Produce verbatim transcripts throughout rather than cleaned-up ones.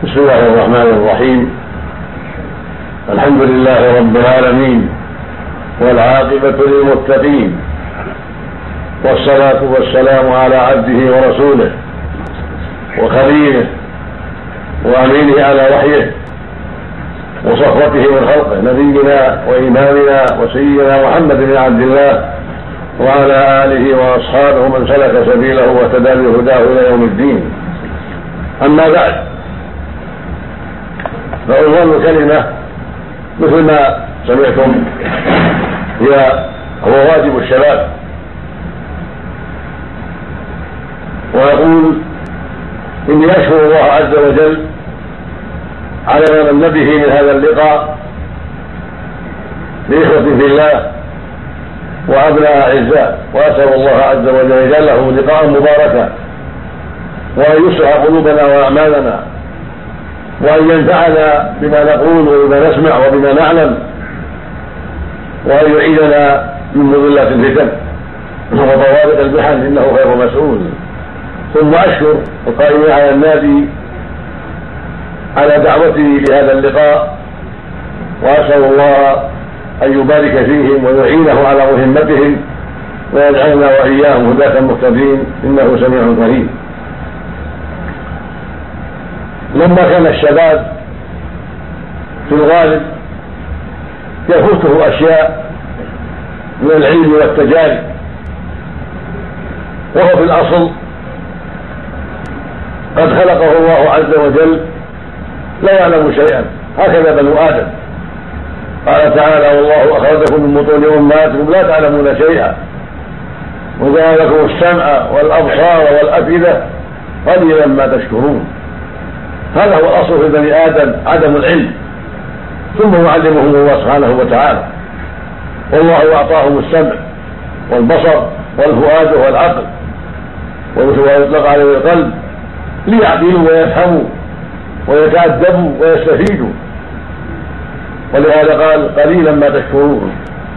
بسم الله الرحمن الرحيم. الحمد لله رب العالمين، والعاقبة للمتقين، والصلاة والسلام على عبده ورسوله وخليله وأمينه على وحيه وصفوته من خلقه، نبينا وإمامنا وسيدنا محمد بن عبد الله وعلى آله وأصحابه من سلك سبيله واهتدى بهداه إلى يوم الدين. أما بعد، فعنوان الكلمة مثل ما سمعتم هي هو واجب الشباب، ويقول إني أشكر الله عز وجل على ما من به من هذا اللقاء بإخوة في الله وأبناء أعزاء، وأسأل الله عز وجل أن يجعله لقاء مباركا، وأن يصلح قلوبنا وأعمالنا، وأن ينفعنا بما نقول وبما نسمع وبما نعلم، وأن يعيذنا من مضلات الفتن وطوارق المحن، إنه خير مسؤول. ثم أشكر القائمين على النادي على دعوتي لهذا اللقاء، وأسأل الله أن يبارك فيهم ويعينه على مهمتهم، ويجعلنا وإياهم هداة مهتدين، إنه سميع قريب. لما كان الشباب في الغالب يفوته أشياء من العلم والتجارب، وهو في الأصل قد خلقه الله عز وجل لا يعلم شيئا، هكذا بنو آدم. قال تعالى: والله أخرجكم من بطون أمهاتكم لا تعلمون شيئا وجعل لكم السمع والأبصار والأفئدة قليلا ما تشكرون. هذا هو الأصل في بني آدم، عدم العلم، ثم يعلمهم الله سبحانه وتعالى. والله أعطاهم السمع والبصر والفؤاد والعقل، ويطلق عليه القلب، ليعقلوا ويفهموا ويتأدبوا ويستفيدوا، ولهذا قال: قليلا ما تشكرون.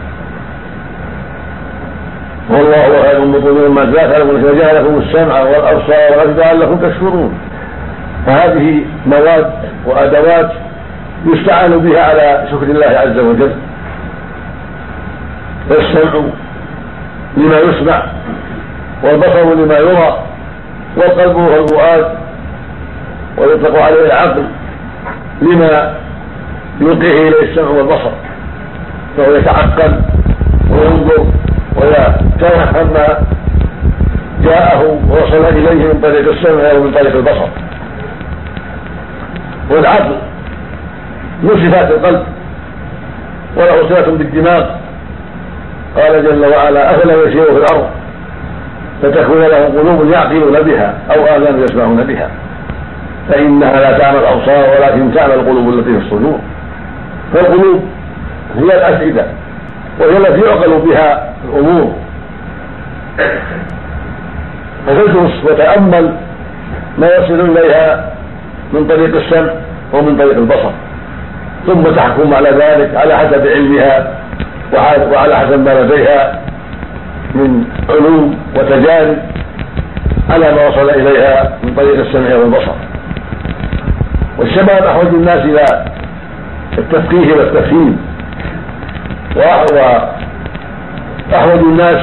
والله خير من بطون أمهاتكم وجعل لكم السمع والأبصار والأفئدة لعلكم تشكرون. فهذه مواد وأدوات يستعان بها على شكر الله عز وجل. فالسمع لما يسمع، والبصر لما يرى، والقلب والفؤاد، ويطلق عليه العقل لما يلقيه اليه السمع والبصر، فهو يتعقل وينظر ويتفهم ما جاءه ووصل اليه من طريق السمع ومن طريق البصر. والعقل من صفات القلب، وله صلة بالدماغ. قال جل وعلا: أفلا يسيروا في الأرض فتكون لهم قلوب يعقلون بها أو آذان يسمعون بها، فإنها لا تعمى الأبصار ولكن تعمى القلوب التي في الصدور. فالقلوب هي الأفئدة، وهي التي يعقل بها الأمور. فتدرس وتأمل ما يصل إليها من طريق السمع ومن طريق البصر، ثم تحكم على ذلك على حسب علمها وعلى حسب ما لديها من علوم وتجارب على ما وصل إليها من طريق السمع والبصر. والشباب أحوج الناس إلى التفقيه والتفهيم، وأحوج الناس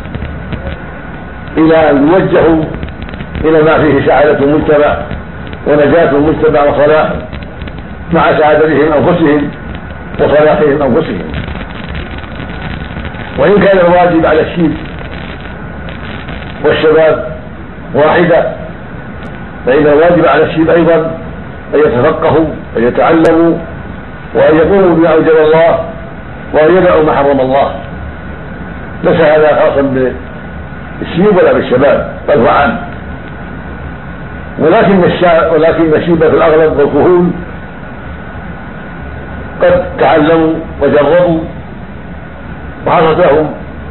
إلى أن يوجهوا إلى ما فيه سعادة المجتمع ونجاة المجتمع وصلاحه، مع سعادتهم أنفسهم وصلاحهم أنفسهم. وإن كان الواجب على الشيب والشباب واحدة، فإن الواجب على الشيب أيضا أن يتفقهوا وأن يتعلموا وأن يقوموا بما أوجب الله وأن يدعوا ما حرم الله. ليس هذا خاصا بالشيب ولا بالشباب، بل هو عام. ولكن ولكن الشيب في الأغلب والكهول قد تعلموا وجربوا وحصلت لهم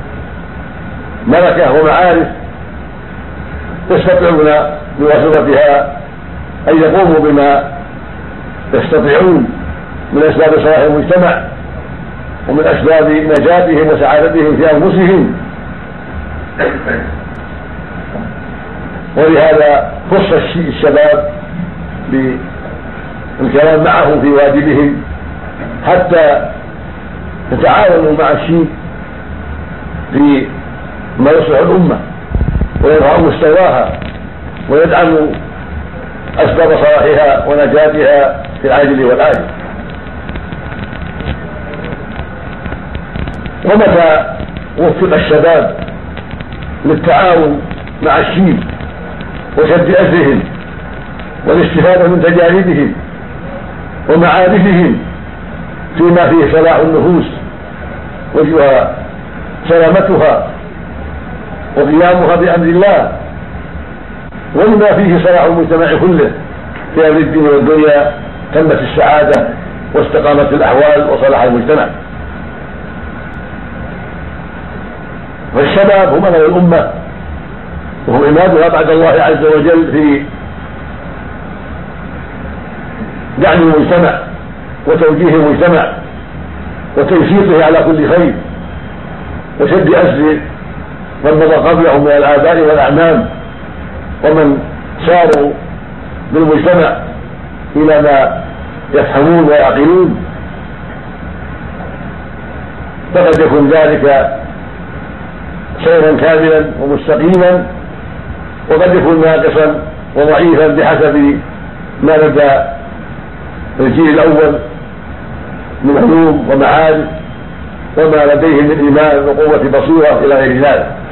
ملكة ومعارف يستطيعون بواسطتها أن يقوموا بما يستطيعون من أسباب صلاح المجتمع ومن أسباب نجاتهم وسعادتهم في أنفسهم. ولهذا خص الشباب الكلام معهم في واجبهم حتى يتعاونوا مع الشيء في ما يصلح الأمة ويرفع مستواها ويدعم أسباب صلاحها ونجاتها في العاجل والآجل. ومتى وفق الشباب للتعاون مع الشيب وشد أسرهم والاستفادة من تجاربهم ومعارفهم فيما فيه صلاح النفوس وسلامتها وقيامها بأمر الله ومما فيه صلاح المجتمع كله في أمر الدين والدنيا، تمت السعادة واستقامت الأحوال وصلح المجتمع. فالشباب هم أمل الأمة وهم عمادها بعد الله عز وجل في دعم المجتمع وتوجيه المجتمع وتنشيطه على كل خير وشد أسر من مضى قبلهم من الآباء والأعمام ومن ساروا بالمجتمع إلى ما يفهمون ويعقلون، فقد يكون ذلك سيرا كاملا ومستقيما، وقد يكون ناقصا وضعيفا بحسب ما لدى الجيل الأول من علوم ومعارف وما لديهم من إيمان وقوة بصيرة إلى غير ذلك.